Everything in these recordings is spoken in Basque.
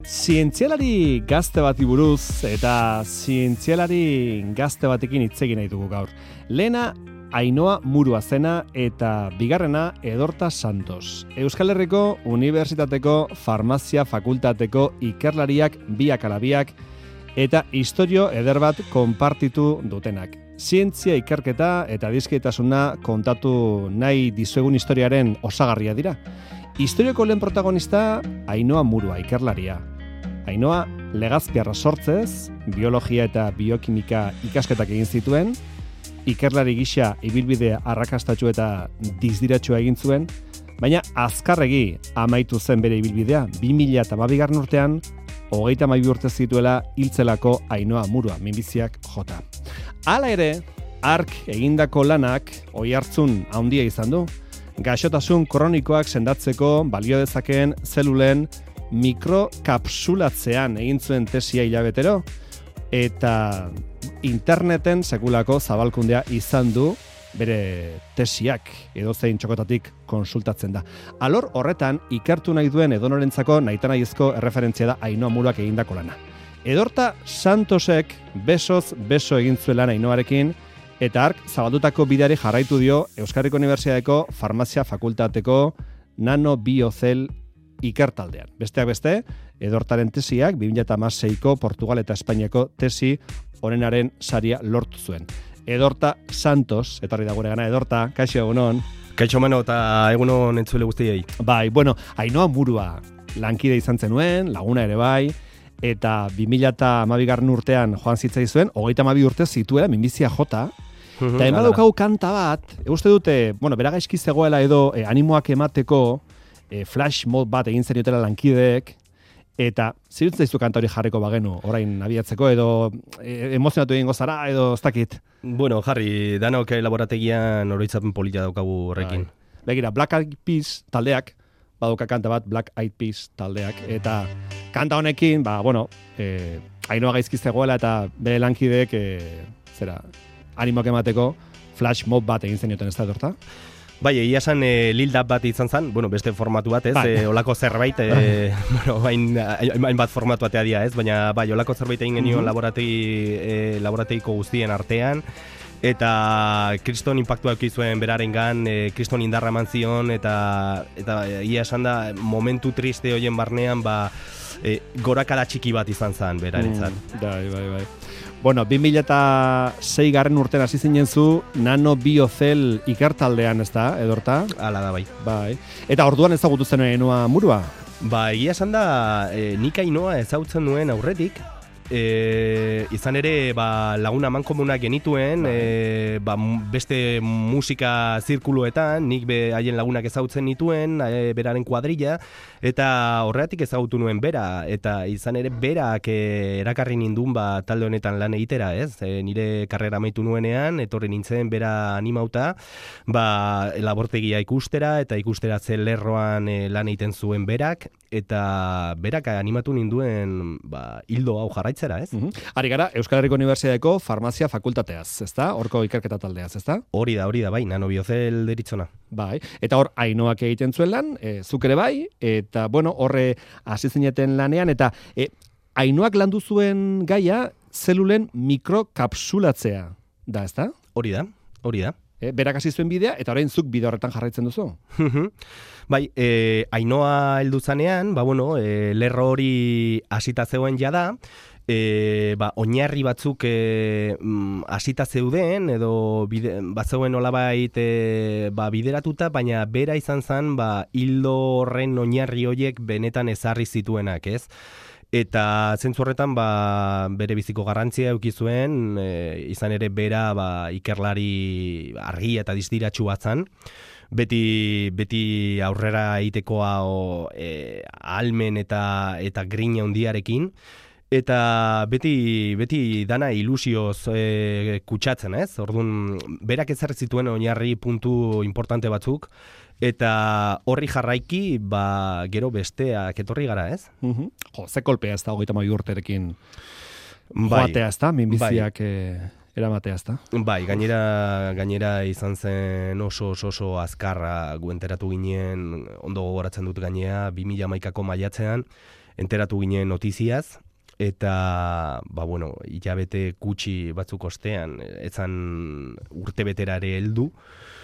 Zientzialari gazte bati buruz eta zientzialari gazte batekin hitz egin nahi dugu gaur. Lehena Ainhoa Murua zena eta bigarrena Edorta Santos. Euskal Herriko Unibertsitateko Farmazia Fakultateko ikerlariak biak ala biak eta istorio eder bat konpartitu dutenak. Zientzia ikerketa eta dizkietasuna kontatu nahi dizuegun historiaren osagarria dira. Historioko lehen protagonista Ainhoa Murua, ikerlaria. Ainhoa legazpiarra sortzez, biologia eta biokimika ikasketak egin zituen, ikerlari gisa ibilbide arrakastatsu eta dizdiratsua egin zuen, baina azkarregi amaitu zen bere ibilbidea, 2012 urtean, 32 urte zituela hiltzelako Ainhoa Murua, minbiziak jota. Hala ere, hark egindako lanak oihartzun handia izan du, gaixotasun kronikoak sendatzeko balio dezakeen zelulen mikrokapsulatzean egin zuen tesia hilabetero, eta interneten sekulako zabalkundea izan du bere tesiak edozein txokotatik konsultatzen da. Alor horretan ikertu nahi duen edonorentzako nahitanahiezko erreferentzia da Ainhoa Muruak egindako lana. Edorta Santosek besoz beso egin zuen lan Ainhoarekin, eta hark zabaldutako bideari jarraitu dio Euskal Herriko Unibertsitateko Farmazia Fakultateko nanobiozel ikertaldean. Besteak beste, Edortaren tesiak 2016ko Portugal eta Espainiako tesi onenaren saria lortu zuen. Edorta Santos, etorri da gure gana, Edorta, kaixo egunon. Kaixo mano eta egunon entzule guztiei. Bai, bueno, Ainhoa Murua lankide izan zenuen, laguna ere bai, eta 2012 urtean joan zitzaizuen, 32 urte zituela, minbizia jota, eta emadaukagu kanta bat, uste dute, bueno, bera gaizki zegoela edo animoak emateko flash mod bat egin zeniotela lankideek, eta zirutzen zaizu kanta hori jarriko bagenu, orain abiatzeko, edo emozionatu egingo zara, edo ez dakit. Bueno, jarri, danok laborategian oroitzapen polita daukagu horrekin. Begira, Black Eyed Peas taldeak, badauka kanta bat, Black Eyed Peas taldeak, eta kanta honekin, bueno, Ainhoa gaizki zegoela eta bere lankideek, animoak emateko flash mob bat egin zenioten ez da Edorta? Bai, egia esan Lil Dab bat izan zen, bueno, beste formatu bat ez, olako zerbait, bueno, hain bat formatu batea dia ez, baina bai, olako zerbait egin genioen laborategiko guztien artean, eta kriston impactua eukizuen berarengan, kriston indarra eman zion, eta egia esan da, momentu triste hoien barnean, gorakada txiki bat izan zen berarentzat. Bai. Bueno, 2006 urtean hasi zinen zu nanobiozel ikertaldean, ez da, Edorta? Hala da, bai. Bai. Eta orduan ezagutu zen Ainhoa Murua? Ba, egia esan da, nik Ainhoa ezagutzen nuen aurretik, izan ere laguna mankomunak genituen, beste musika zirkuluetan, nik haien lagunak ezagutzen nituen, beraren kuadrilla, eta horretik ezagutu nuen bera, eta izan ere berak erakarri nindun talde honetan lan egitera, ez? Nire karrera amaitu nuenean, etorri nintzen bera animauta, labortegia ikustera, eta ikusteratze lerroan lan egiten zuen berak, eta berak animatu ninduen hildo hau jarraitzera, ez? Ari gara, Euskal Herriko Unibertsitateko Farmazia Fakultateaz, ezta? Horko ikerketa taldeaz, ezta? Hori da, bai, nanobiozel deritzona. Bai, eta hor Ainhoak egiten zuen lan, zuk ere bai, eta bueno, horre hasi zineten lanean, eta Ainhoak landu zuen gaia zelulen mikrokapsulatzea, da, ezta? Hori da. Berak hasi zuen bidea, eta orain zuk bide horretan jarraitzen duzu. Bai, Ainhoa heldu zanean, lerro hori hasita zegoen jada, oinarri batzuk hasita zeuden, edo bazeuen nolabait bideratuta, baina bera izan zen, hildo horren oinarri horiek benetan ezarri zituenak, ez? Eta zentzu horretan bere biziko garrantzia eduki zuen, izan ere bera ikerlari argi eta dizdiratsu bat zen, beti aurrera egiteko ahalmen eta grina handiarekin, eta beti dana ilusioz kutsatzen, ez? Orduan, berak ezarri zituen oinarri puntu importante batzuk, eta horri jarraiki, gero besteak etorri gara, ez? Ze kolpea ez da, 32 urterekin joatea ez da, minbiziak eramatea ez da? Bai, gainera izan zen oso azkarra guenteratu ginen, ondo gogoratzen dut gainea, 2011ko maiatzean, enteratu ginen notiziaz, eta, hilabete gutxi batzuk ostean, etzan urte beterare heldu,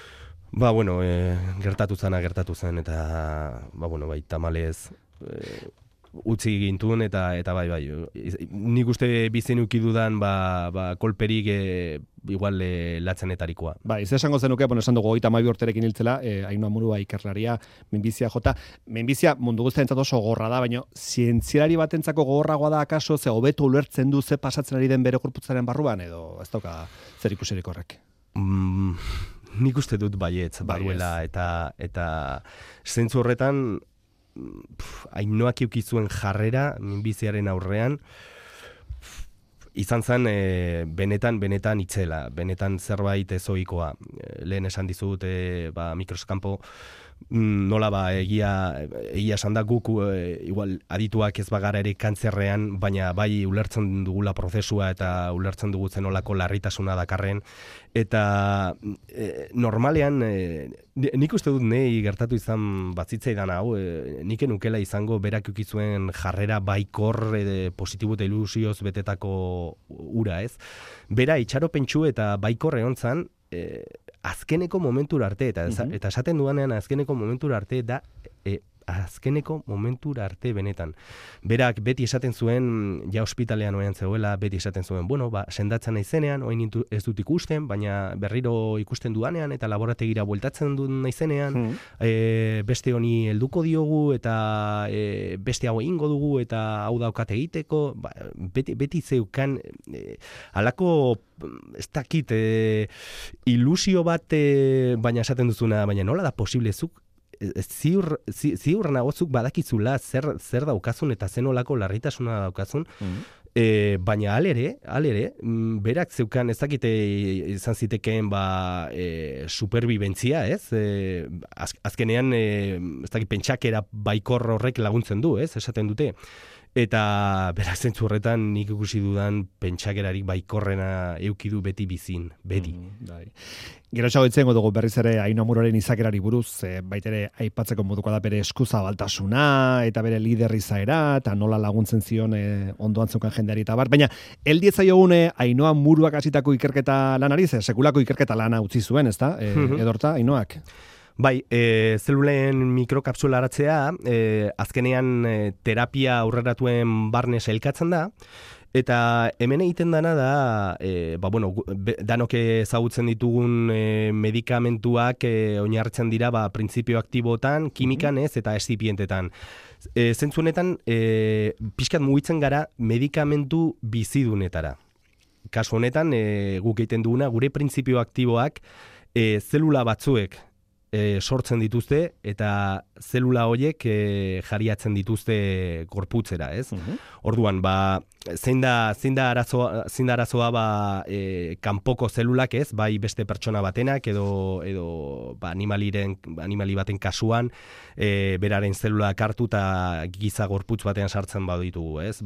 gertatu zen, eta, tamalez, utzi gintuen, eta bai, nik uste bizen ukidudan, kolperik igual latzenetarikoa. Bai, ez esango zenuke, esan dugu 32 urterekin hiltzela, Ainhoa Murua ikerlaria, minbizia jota. Minbizia mundu guztientzat oso gogorra da, baina zientzialari batentzako gogorragoa da akaso, ze hobeto ulertzen du ze pasatzen ari den bere gorputzaren barruan, edo ez dauka zer ikusirik horrek? Nik uste dut baietz, baruela, eta zentzu horretan, Ainhoak eukizuen jarrera minbiziaren aurrean, izan zen benetan itzela, benetan zerbait ezoikoa. Lehen esan dizut mikroskampo nola egia esan da guk igual adituak ez bagara ere kantzerrean, baina bai ulertzen dugula prozesua eta ulertzen dugu zenolako larritasuna dakarren, eta normalean nik uste dut nei gertatu izan batzitzaidan hau, nik enukela izango berak ukizuen jarrera baikor positibo eta ilusioz betetako ura, ez? Bera itxaropentsu eta baikor egon zan, azkeneko momentura arte, eta esaten duanean azkeneko momentura arte da azkeneko momentura arte benetan. Berak beti esaten zuen, ja ospitalean oean zegoela, beti esaten zuen, sendatzen naizenean, oain ez dut ikusten, baina berriro ikusten duanean, eta laborategira bueltatzen dut naizenean, beste honi helduko diogu, eta beste hau egingo dugu, eta hau daukat egiteko, beti zeukan, halako, ez dakit, ilusio bat, baina esaten duzuna, baina nola da posible zuk, ziur nagozuk badakizula zer daukazun eta zenolako larritasuna daukazun, baina alere, berak zeukan ez dakite izan zitekeen superbibentzia, ez? Azkenean, ez dakit pentsakera baikor horrek laguntzen du, ez? Esaten dute. Eta berak zentzu horretan nik ikusi dudan pentsakerarik baikorrena eukidu beti bizin, beti. Gero txagoitzen dugu berriz ere Ainhoa Muruaren izakerari buruz, baitere aipatzeko moduko da bere eskuzabaltasuna eta bere lider izaera, eta nola laguntzen zion ondoan zeukan jendeari eta bar. Baina, eldietzaiogun Ainhoa Muruak hasitako ikerketa lanari, sekulako ikerketa lana utzi zuen, ez da? Edorta, Ainhoak? Bai, zelulen mikrokapsularatzea, azkenean terapia aurreratuen barne sailkatzen da, eta hemen egiten dana da, danok ezagutzen ditugun medikamentuak oinarritzen dira printzipio aktibotan, kimikan ez, eta estipientetan. Zentzunetan, pixkat mugitzen gara medikamentu bizidunetara. Kasu honetan, guk egiten duguna, gure printzipio aktiboak zelula batzuek sortzen dituzte eta zelula horiek jariatzen dituzte gorputzera, ez? Orduan, zein da arazoa kanpoko zelulak, ez? Bai beste pertsona batenak edo animali baten kasuan beraren zelulak hartu eta giza gorputz batean sartzen baditugu, ez?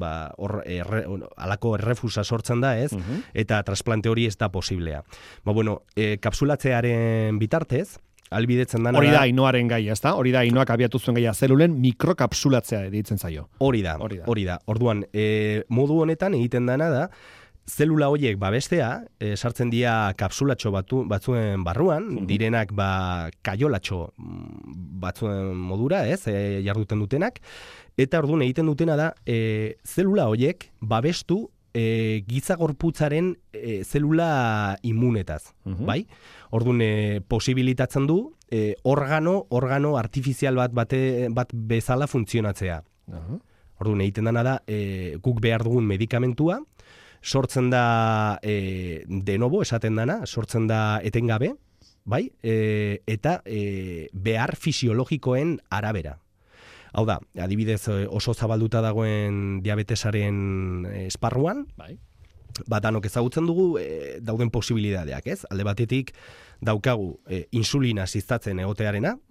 Halako errefusa sortzen da, ez? Eta trasplante hori ez da posiblea. Kapsulatzearen bitartez, albidetzen dana. Hori da Ainhoaren gai, ezta? Hori da Ainhoak abiatu zuen gaia, zelulen mikrokapsulatzea deitzen zaio. Hori da. Orduan, modu honetan egiten dana da, zelula horiek babestea, sartzen dira kapsulatxo batzuen barruan, direnak kaiolatxo batzuen modura, ez, jarduten dutenak, eta orduan egiten dutena da, zelula horiek babestu giza gorputzaren zelula immunetaz, bai? Orduan, posibilitatzen du organo artifizial bat bezala funtzionatzea. Orduan, egiten dena da, guk behar dugun medikamentua, sortzen da de novo, esaten dana, sortzen da etengabe, bai? Eta behar fisiologikoen arabera. Hau da, adibidez oso zabalduta dagoen diabetesaren esparruan, danok ezagutzen dugu dauden posibilidadeak, ez? Alde batetik daukagu insulina ziztatzen egotearena,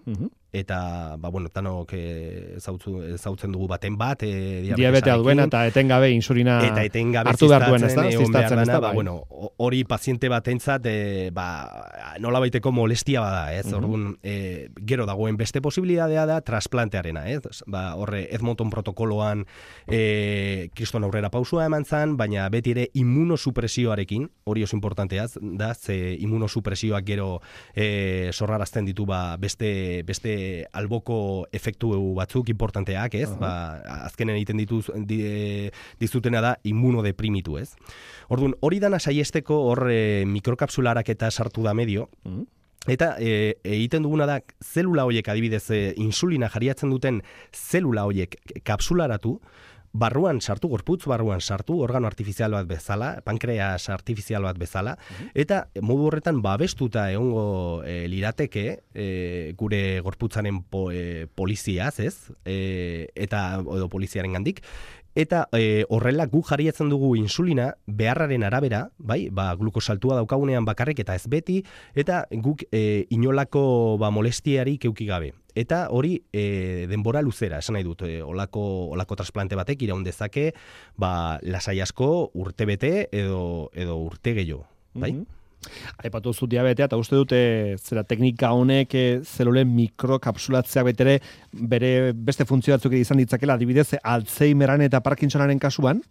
eta tanok zautzen dugu baten bat diabetea duena eta etengabe insulina hartu behar duen, zistatzen, hori paziente batentzat nolabaiteko molestia bada, ez? Orduan, gero dagoen beste posibilitatea da trasplantearena, ez? Horre Edmonton protokoloan kriston aurrera pausua eman zan, baina beti ere immunosupresioarekin, hori oso importantea da, ze immunosupresioak gero sorrarazten ditu beste alboko efektu batzuk importanteak, ez? Azkenen egiten dizutena da immunodeprimitu, ez? Orduan, hori dana saiesteko hor mikrokapsularak eta sartu da medio, eta egiten duguna da zelula horiek adibidez insulina jariatzen duten zelula horiek kapsularatu, gorputz barruan sartu, organo artifizial bat bezala, pankreas artifizial bat bezala, eta modu horretan babestuta egongo lirateke gure gorputzaren poliziaz, ez? Edo poliziaren gandik. Eta horrela gu jariatzen dugu insulina beharraren arabera, glukosaltua daukagunean bakarrik eta ez beti, eta guk inolako molestiarik eduki gabe. Eta hori denbora luzera, esan nahi dut, olako trasplante batek iraun dezake, lasai asko urtebete edo urte gehiago, bai? Aipatu zu diabetea, eta uste dute zera teknika honek zelulen mikrokapsulatzeak betere bere beste funtzio batzuk izan ditzakela, adibidez Alzheimeran eta Parkinsonaren kasuan?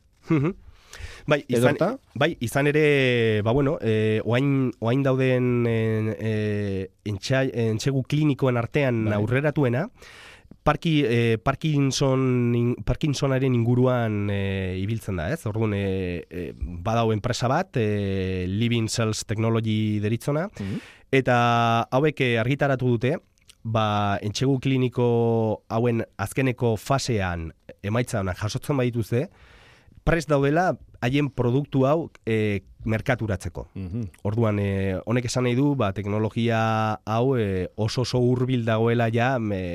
Izan ere, oain dauden entsegu klinikoen artean aurreratuena, Parkinsonaren inguruan ibiltzen da, ez? Orduan, badau enpresa bat, Living Cells Technology deritzona, eta hauek argitaratu dute, entsegu kliniko hauen azkeneko fasean emaitza honak jasotzen badituzte, prest daudela haien produktu hau merkaturatzeko. Orduan, honek esan nahi du, teknologia hau oso hurbil dagoela ja,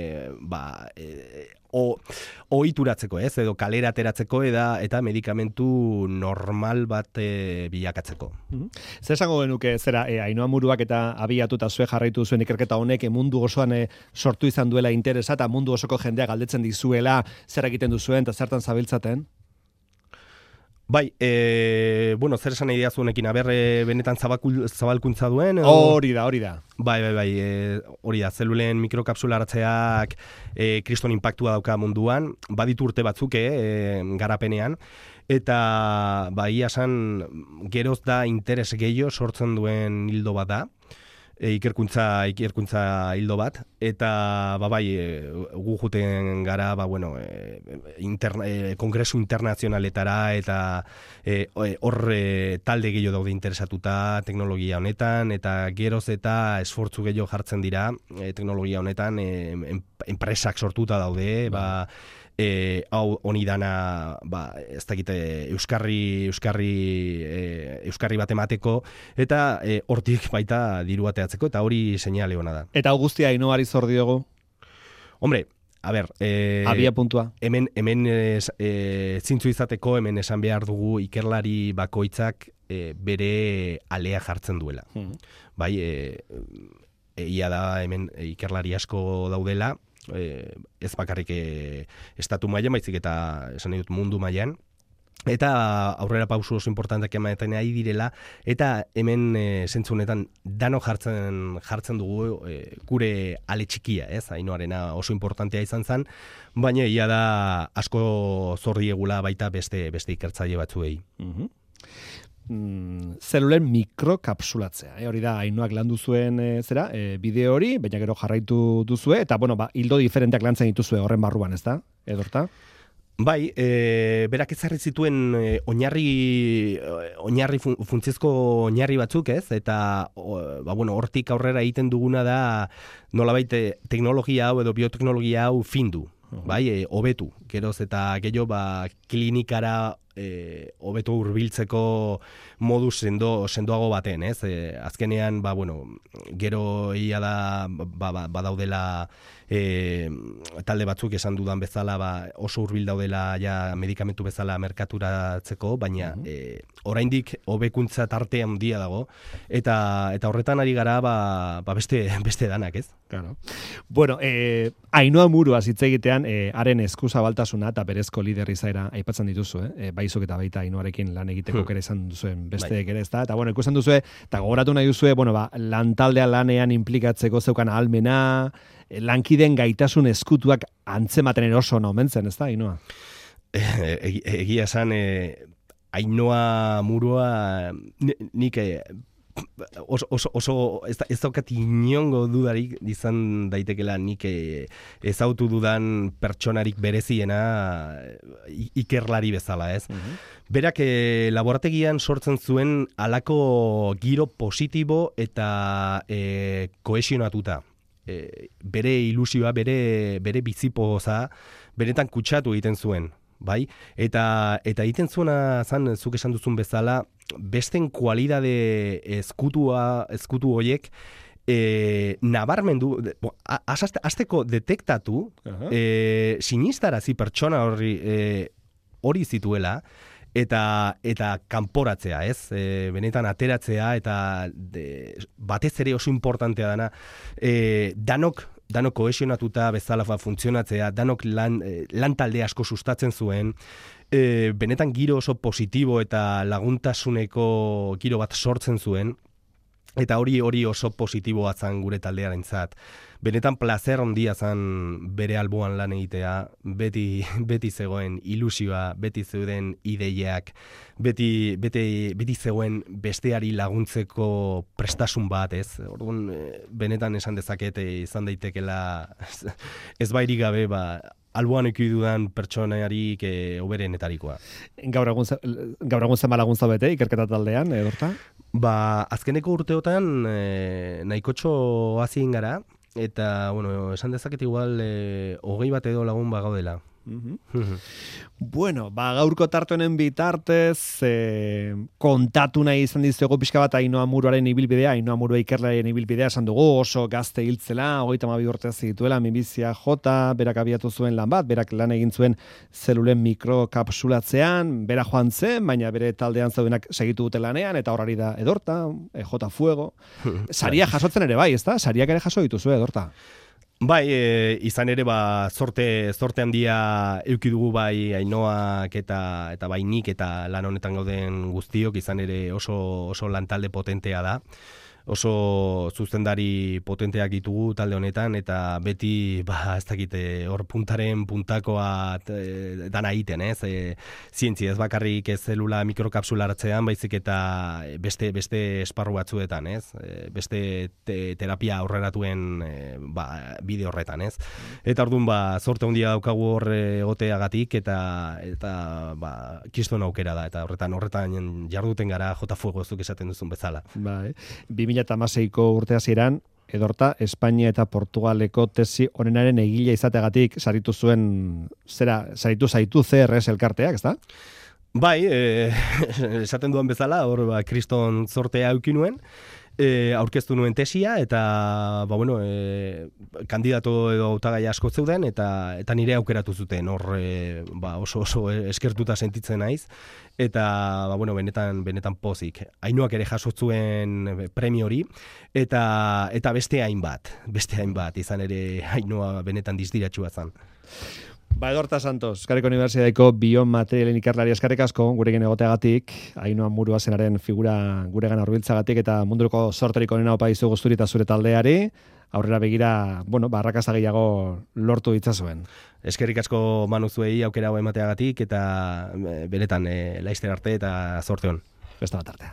ohituratzeko, ez? Edo kalera ateratzeko eta medikamentu normal bat bilakatzeko. Zer esango genuke, Ainhoa Muruak eta abiatuta zue jarraitu zuen ikerketa honek mundu osoan sortu izan duela interesa eta mundu osoko jendeak galdetzen dizuela zer egiten duzuen eta zertan zabiltzaten? Zer esan nahi diazunekin, benetan zabalkuntza duen? Hori da. Hori da, zelulen mikrokapsularatzeak kriston impactua dauka munduan, baditu urte batzuk garapenean, eta ia esan geroz da interes gehiago sortzen duen hildo bat da, ikerkuntza hildo bat, eta gu juten gara kongresu internazionaletara eta hor talde gehiago daude interesatuta teknologia honetan, eta geroz eta esfortzu gehiago jartzen dira teknologia honetan, enpresak sortuta daude, hau honi dana ez dakite euskarri bat emateko eta hortik baita diru ateatzeko eta hori seinale ona da. Eta guztia Ainhoari zor diogu? Hombre, abia puntua. Hemen zintzu izateko hemen esan behar dugu ikerlari bakoitzak bere alea jartzen duela. Egia da hemen ikerlari asko daudela, ez bakarrik estatu mailan, baizik eta esan dut mundu mailan, eta aurrera pausu oso importanteak ematen ari direla, eta hemen zentzunetan dano jartzen dugu gure ale txikia, ez? Ainhoarena oso importantea izan zen, baina ia da asko zor diegula baita beste ikertzaile batzuei. Zelulen mikrokapsulatzea. Hori da, Ainhoak landu zuen bideo hori, baina gero jarraitu duzue, eta hildo diferenteak lantzen dituzue horren barruan, ez da? Edorta? Berak ezarri zituen funtzizko oinarri batzuk, ez? Eta hortik aurrera egiten duguna da nolabait teknologia hau edo bioteknologia hau findu. Hobetu, geroz eta gehiago klinikara hobeto hurbiltzeko modu sendoago baten, ez? Azkenean, gero ia da badaudela talde batzuk esan dudan bezala oso hurbil daudela ja medikamentu bezala merkaturatzeko, baina oraindik hobekuntza tarte handia dago eta horretan ari gara beste danak, ez? Claro. Bueno, Ainhoa Muruaz hitz egitean haren eskuzabaltasuna eta berezko lider izaera aipatzen dituzu, baizuk eta baita Ainhoarekin lan egiteko ere izan duzuen besteek ere, ezta? Eta ikusten duzue eta gogoratu nahi duzue, lantaldea lanean implikatzeko zeukan ahalmena, lankideen gaitasun eskutuak antzematen oso omentzen, ezta, Ainhoa? Egia esan, Ainhoa Murua nik oso ez daukat inongo dudarik izan daitekela nik ezautu dudan pertsonarik bereziena ikerlari bezala, ez? Berak laborategian sortzen zuen halako giro positibo eta kohesionatuta. Bere ilusioa, bere bizipoza, benetan kutsatu egiten zuen. Bai? Eta egiten zuena zan, zuk esan duzun bezala, besten kualidade eskutu horiek nabarmendu, azteko detektatu, sinistarazi pertsona hori zituela, eta kanporatzea, ez? Benetan ateratzea, eta batez ere oso importantea dana, danok kohesionatuta bezala funtzionatzea, danok lan talde asko sustatzen zuen, benetan giro oso positibo eta laguntasuneko giro bat sortzen zuen, eta hori oso positiboa zan gure taldearentzat. Benetan plazer handia zan bere alboan lan egitea, beti zegoen ilusioa, beti zeuden ideiak, beti zegoen besteari laguntzeko prestasun bat, ez? Orduan, benetan esan dezaket izan daitekela ez bairik gabe, alboan dudan pertsonarik hoberenetarikoa. Gaur egun zenba laguntza bete ikerketa taldean, Edorta? Azkeneko urteotan nahikotxo hazien gara, eta, esan dezaket igual 20 bat edo lagun gaudela. Bueno, gaurko tartonen bitartez kontatu nahi izan dizuegu pixka bat Ainhoa Muruaren ibilbidea, Ainhoa Murua ikerlaren ibilbidea esan dugu, oso gazte hiltzela, 32 urte zituela, minbizia jota, berak abiatu zuen lan bat, berak lan egin zuen zelulen mikrokapsulatzean, bera joan zen, baina bere taldean zaudenak segitu dute lanean, eta horari da Edorta, J. Fuego. Saria jasotzen ere bai, ezta? Sariak ere jaso dituzu, Edorta? Bai, izan ere zorte handia eduki dugu bai Ainhoak eta bai nik eta lan honetan gauden guztiok, izan ere oso lantalde potentea da. Oso zuzendari potenteak ditugu talde honetan, eta beti, ez dakite, hor puntaren puntakoa dana egiten, ez? Zientzia ez bakarrik ez zelula mikrokapsulatzean, baizik eta beste esparru batzuetan, ez? Beste terapia aurreratuen bide horretan, ez? Eta orduan, zorte handia daukagu hor egoteagatik, eta kiston aukera da, eta horretan jarduten gara J. Fuego zuk esaten duzun bezala. Bai, 2016ko urte hasieran Edorta Espainia eta Portugaleko tesi honenaren egile izateagatik saritu zuen saritu zaitu CRS elkarteak, ezta? Bai, esaten duan bezala, hor kriston zortea eduki nuen, aurkeztu nuen tesia, eta kandidato edo hautagai asko zeuden, eta nire aukeratu zuten, hor oso eskertuta sentitzen naiz, eta benetan pozik. Ainhoak ere jaso zuen premio hori, eta beste hainbat, izan ere Ainhoa benetan dizdiratxua zen. Edorta Santos, Euskadiko Unibertsitateiko biomaterialen ikerlari eskerrik asko gurekin egoteagatik, Ainhoa Murua zenaren figura guregan hurbiltzagatik eta munduko sorterik onena opa dizu guzturi eta zure taldeari, aurrera begira, arrakasta gehiago lortu ditzazuen. Eskerrik asko Manu zuei aukera hau emateagatik eta benetan laizter arte eta zorte hon. Beste bat artea.